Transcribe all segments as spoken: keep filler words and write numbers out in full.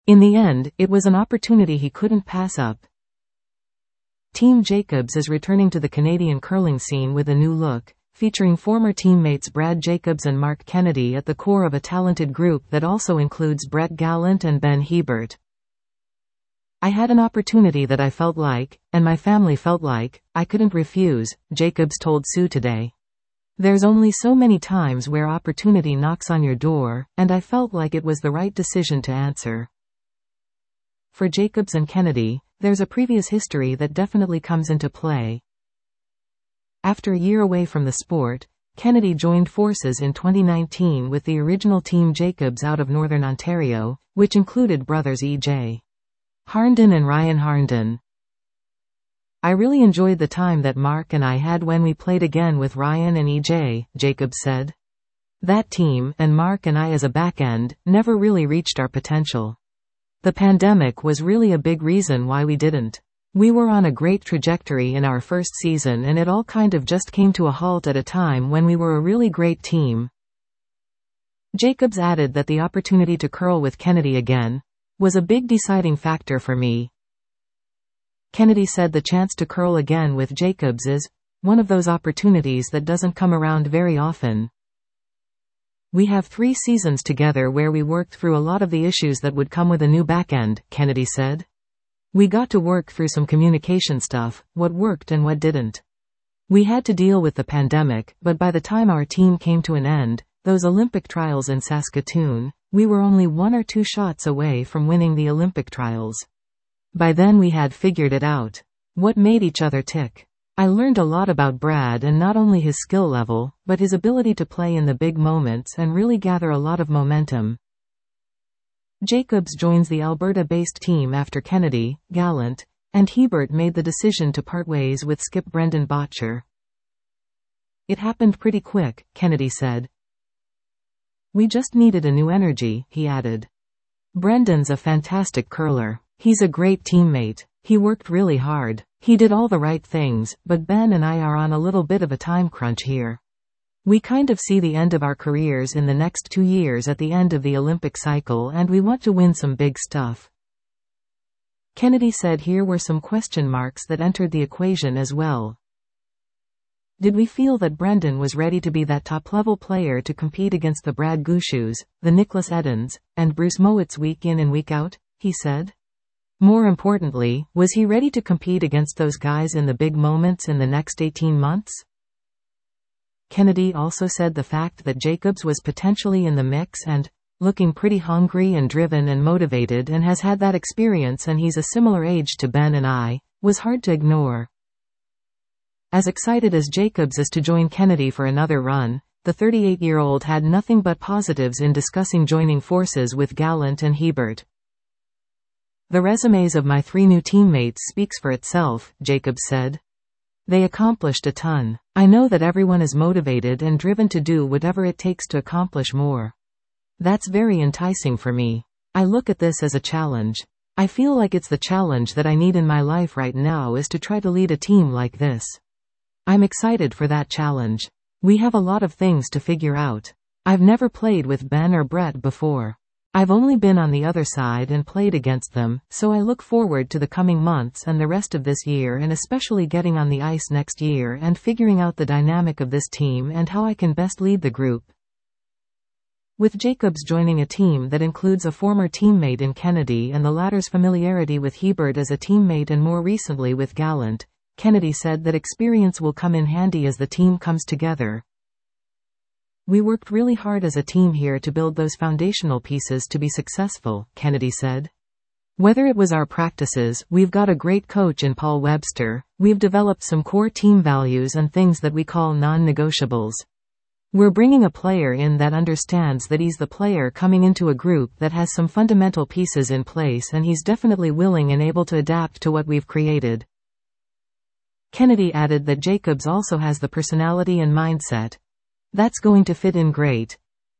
In the end, it was an opportunity he couldn't pass up. Team Jacobs is returning to the Canadian curling scene with a new look, featuring former teammates Brad Jacobs and Mark Kennedy at the core of a talented group that also includes Brett Gallant and Ben Hebert. I had an opportunity that I felt like, and my family felt like, I couldn't refuse, Jacobs told Sue today. There's only so many times where opportunity knocks on your door, and I felt like it was the right decision to answer. For Jacobs and Kennedy, there's a previous history that definitely comes into play. After a year away from the sport, Kennedy joined forces in twenty nineteen with the original Team Jacobs out of Northern Ontario, which included brothers E J Harnden and Ryan Harnden. I really enjoyed the time that Mark and I had when we played again with Ryan and E J, Jacobs said. That team, and Mark and I as a back end, never really reached our potential. The pandemic was really a big reason why we didn't. We were on a great trajectory in our first season and it all kind of just came to a halt at a time when we were a really great team. Jacobs added that the opportunity to curl with Kennedy again was a big deciding factor for me. Kennedy said the chance to curl again with Jacobs is one of those opportunities that doesn't come around very often. We have three seasons together where we worked through a lot of the issues that would come with a new backend, Kennedy said. We got to work through some communication stuff, what worked and what didn't. We had to deal with the pandemic, but by the time our team came to an end, those Olympic trials in Saskatoon, we were only one or two shots away from winning the Olympic trials. By then we had figured it out. What made each other tick. I learned a lot about Brad and not only his skill level, but his ability to play in the big moments and really gather a lot of momentum. Jacobs joins the Alberta-based team after Kennedy, Gallant, and Hebert made the decision to part ways with skip Brendan Bottcher. It happened pretty quick, Kennedy said. We just needed a new energy, he added. Brendan's a fantastic curler. He's a great teammate. He worked really hard. He did all the right things, but Ben and I are on a little bit of a time crunch here. We kind of see the end of our careers in the next two years at the end of the Olympic cycle and we want to win some big stuff. Kennedy said here were some question marks that entered the equation as well. Did we feel that Brendan was ready to be that top-level player to compete against the Brad Gushus, the Nicholas Edens, and Bruce Mowats week in and week out, he said. More importantly, was he ready to compete against those guys in the big moments in the next eighteen months? Kennedy also said the fact that Jacobs was potentially in the mix and looking pretty hungry and driven and motivated and has had that experience and he's a similar age to Ben and I, was hard to ignore. As excited as Jacobs is to join Kennedy for another run, the thirty-eight-year-old had nothing but positives in discussing joining forces with Gallant and Hebert. The resumes of my three new teammates speaks for itself, Jacobs said. They accomplished a ton. I know that everyone is motivated and driven to do whatever it takes to accomplish more. That's very enticing for me. I look at this as a challenge. I feel like it's the challenge that I need in my life right now is to try to lead a team like this. I'm excited for that challenge. We have a lot of things to figure out. I've never played with Ben or Brett before. I've only been on the other side and played against them, so I look forward to the coming months and the rest of this year and especially getting on the ice next year and figuring out the dynamic of this team and how I can best lead the group. With Jacobs joining a team that includes a former teammate in Kennedy and the latter's familiarity with Hebert as a teammate and more recently with Gallant, Kennedy said that experience will come in handy as the team comes together. We worked really hard as a team here to build those foundational pieces to be successful, Kennedy said. Whether it was our practices, we've got a great coach in Paul Webster, we've developed some core team values and things that we call non-negotiables. We're bringing a player in that understands that he's the player coming into a group that has some fundamental pieces in place and he's definitely willing and able to adapt to what we've created. Kennedy added that Jacobs also has the personality and mindset. That's going to fit in great.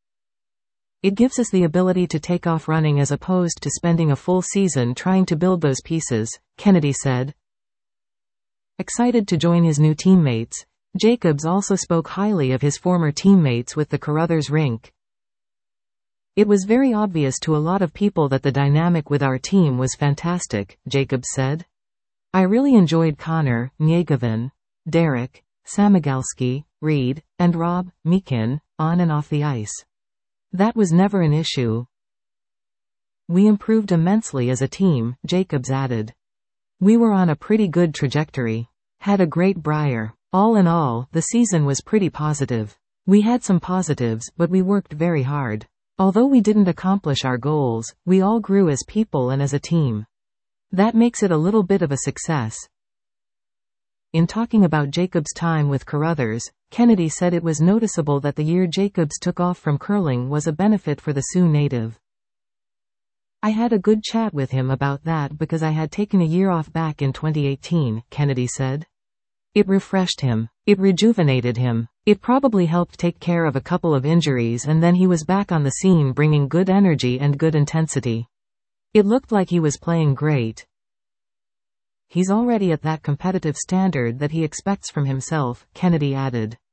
It gives us the ability to take off running as opposed to spending a full season trying to build those pieces, Kennedy said. Excited to join his new teammates, Jacobs also spoke highly of his former teammates with the Carruthers rink. It was very obvious to a lot of people that the dynamic with our team was fantastic, Jacobs said. I really enjoyed Connor, Nyegovan, Derek, Samigalski, Reed, and Rob, Meekin, on and off the ice. That was never an issue. We improved immensely as a team, Jacobs added. We were on a pretty good trajectory. Had a great Brier. All in all, the season was pretty positive. We had some positives, but we worked very hard. Although we didn't accomplish our goals, we all grew as people and as a team. That makes it a little bit of a success. In talking about Jacobs' time with Carruthers, Kennedy said it was noticeable that the year Jacobs took off from curling was a benefit for the Sioux native. I had a good chat with him about that because I had taken a year off back in twenty eighteen, Kennedy said. It refreshed him. It rejuvenated him. It probably helped take care of a couple of injuries, and then he was back on the scene bringing good energy and good intensity. It looked like he was playing great. He's already at that competitive standard that he expects from himself, Kennedy added.